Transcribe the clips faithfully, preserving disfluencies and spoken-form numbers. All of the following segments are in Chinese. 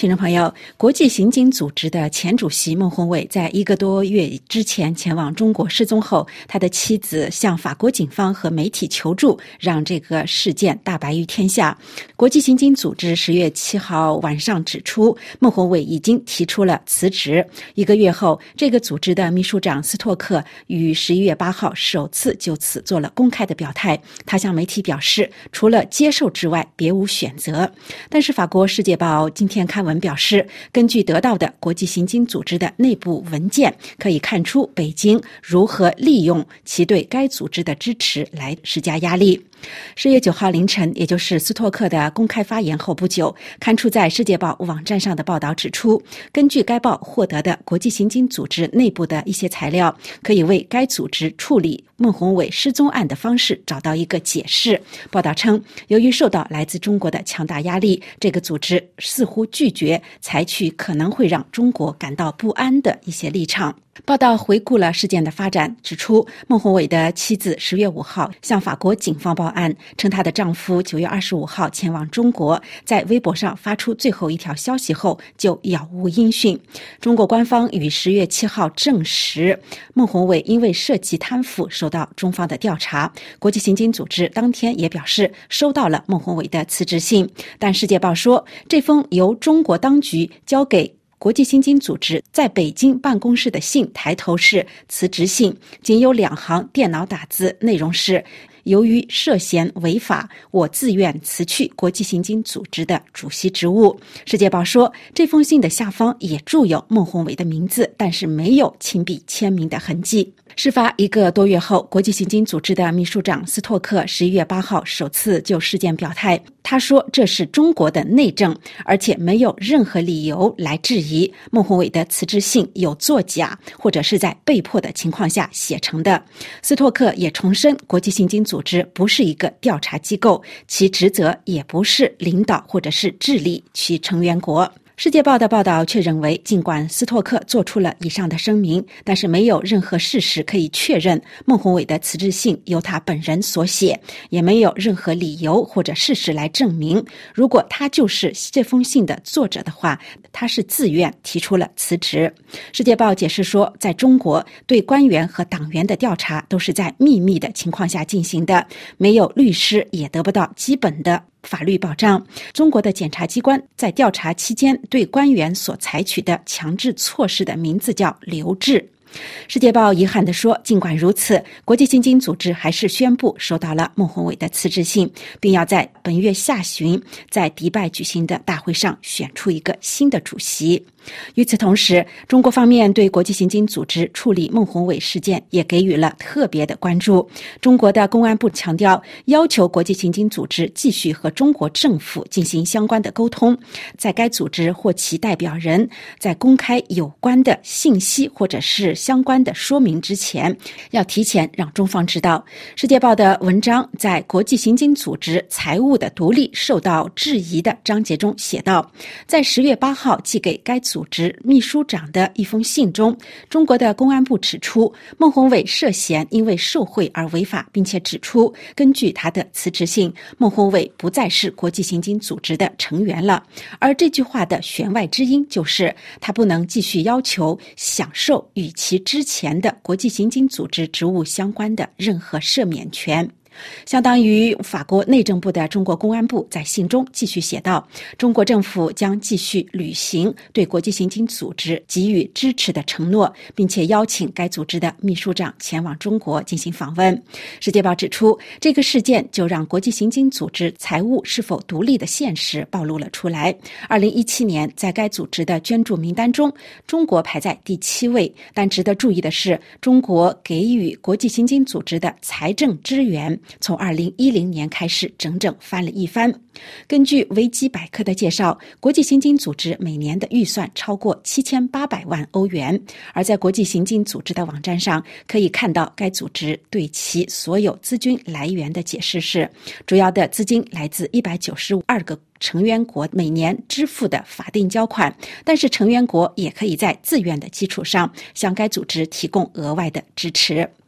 听众朋友，国际刑警组织的前主席孟宏伟在一个多月之前前往中国失踪后，他的妻子向法国警方和媒体求助，让这个事件大白于天下。国际刑警组织十月七号晚上指出，孟宏伟已经提出了辞职。一个月后，这个组织的秘书长斯托克于十一月八号首次就此做了公开的表态。他向媒体表示，除了接受之外，别无选择。但是法国《世界报》今天刊文表示，根据得到的国际刑警组织的内部文件，可以看出北京如何利用其对该组织的支持来施加压力。十月九号凌晨，也就是斯托克的公开发言后不久，刊出在《世界报》网站上的报道指出，根据该报获得的国际刑警组织内部的一些材料，可以为该组织处理孟宏伟失踪案的方式找到一个解释。报道称，由于受到来自中国的强大压力，这个组织似乎拒绝采取可能会让中国感到不安的一些立场。报道回顾了事件的发展，指出孟宏伟的妻子十月五号向法国警方报案，称她的丈夫九月二十五号前往中国，在微博上发出最后一条消息后就杳无音讯。中国官方于十月七号证实，孟宏伟因为涉及贪腐受到中方的调查。国际刑警组织当天也表示收到了孟宏伟的辞职信，但《世界报》说，这封由中国当局交给国际刑警组织在北京办公室的信抬头是辞职信，仅有两行电脑打字，内容是：由于涉嫌违法，我自愿辞去国际刑警组织的主席职务。世界报说，这封信的下方也注有孟宏伟的名字，但是没有亲笔签名的痕迹。事发一个多月后，国际刑警组织的秘书长斯托克十一月八号首次就事件表态，他说这是中国的内政，而且没有任何理由来质疑孟宏伟的辞职信有作假或者是在被迫的情况下写成的。斯托克也重申，国际刑警组织不是一个调查机构，其职责也不是领导或者是治理其成员国。世界报的报道却认为，尽管斯托克做出了以上的声明，但是没有任何事实可以确认孟宏伟的辞职信由他本人所写，也没有任何理由或者事实来证明，如果他就是这封信的作者的话，他是自愿提出了辞职。世界报解释说，在中国对官员和党员的调查都是在秘密的情况下进行的，没有律师也得不到基本的法律保障。中国的检察机关在调查期间对官员所采取的强制措施的名字叫留置。世界报遗憾地说，尽管如此，国际刑警组织还是宣布收到了孟宏伟的辞职信，并要在本月下旬在迪拜举行的大会上选出一个新的主席。与此同时，中国方面对国际刑警组织处理孟宏伟事件也给予了特别的关注。中国的公安部强调，要求国际刑警组织继续和中国政府进行相关的沟通，在该组织或其代表人在公开有关的信息或者是相关的说明之前，要提前让中方知道。世界报的文章在国际刑警组织财务的独立受到质疑的章节中写道，在十月八号寄给该组织秘书长的一封信中，中国的公安部指出，孟宏伟涉嫌因为受贿而违法，并且指出，根据他的辞职信，孟宏伟不再是国际刑警组织的成员了。而这句话的弦外之音就是，他不能继续要求享受与其之前的国际刑警组织职务相关的任何赦免权。相当于法国内政部的中国公安部在信中继续写道，中国政府将继续履行对国际刑警组织给予支持的承诺，并且邀请该组织的秘书长前往中国进行访问。世界报指出，这个事件就让国际刑警组织财务是否独立的现实暴露了出来。二零一七年，在该组织的捐助名单中，中国排在第七位，但值得注意的是，中国给予国际刑警组织的财政支援从二零一零年开始整整翻了一番。根据维基百科的介绍，国际刑警组织每年的预算超过七千八百万欧元，而在国际刑警组织的网站上可以看到该组织对其所有资金来源的解释是，主要的资金来自一百九十二个成员国每年支付的法定交款，但是成员国也可以在自愿的基础上向该组织提供额外的支持。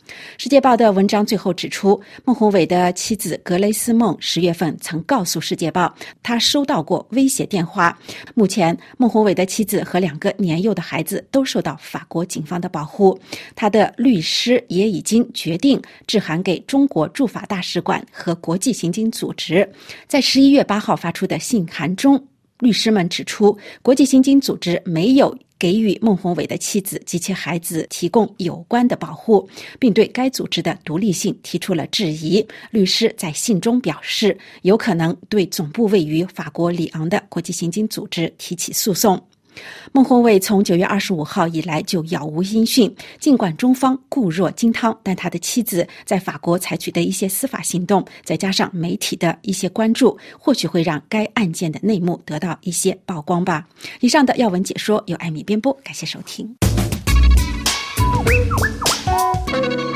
世界报的文章最后指出，孟宏伟的妻子格雷斯梦十月份曾告诉世界报，他收到过威胁电话。目前，孟宏伟的妻子和两个年幼的孩子都受到法国警方的保护。他的律师也已经决定致函给中国驻法大使馆和国际刑警组织。在十一月八号发出的信函中，律师们指出，国际刑警组织没有给予孟宏伟的妻子及其孩子提供有关的保护，并对该组织的独立性提出了质疑。律师在信中表示，有可能对总部位于法国里昂的国际刑警组织提起诉讼。孟宏伟从九月二十五号以来就杳无音讯，尽管中方固若金汤，但他的妻子在法国采取的一些司法行动，再加上媒体的一些关注，或许会让该案件的内幕得到一些曝光吧。以上的要闻解说由艾米编播，感谢收听。